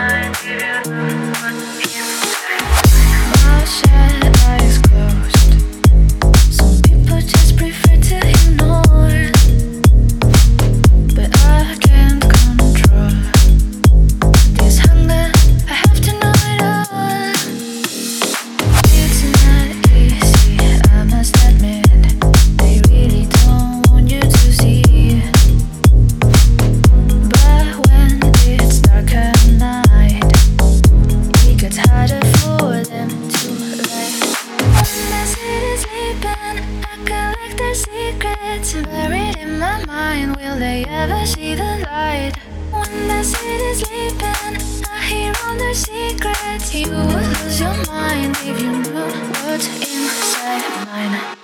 Secrets buried in my mind, will they ever see the light? When the city's sleeping, I hear all their secrets. You would lose your mind if you knew what's inside mine.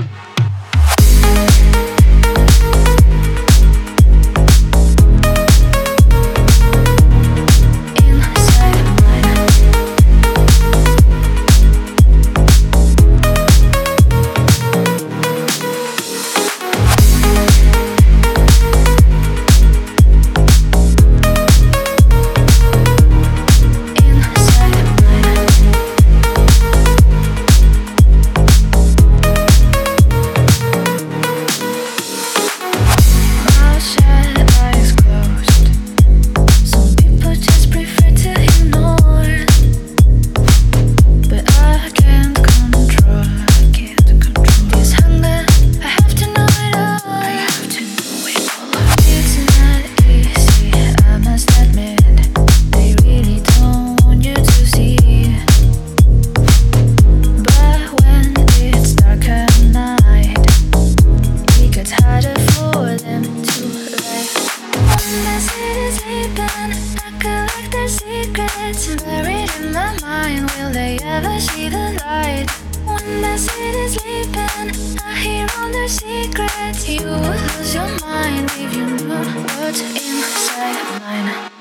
Secrets buried in my mind, will they ever see the light? When the city's sleeping, I hear all their secrets. You would lose your mind if you knew what's inside mine.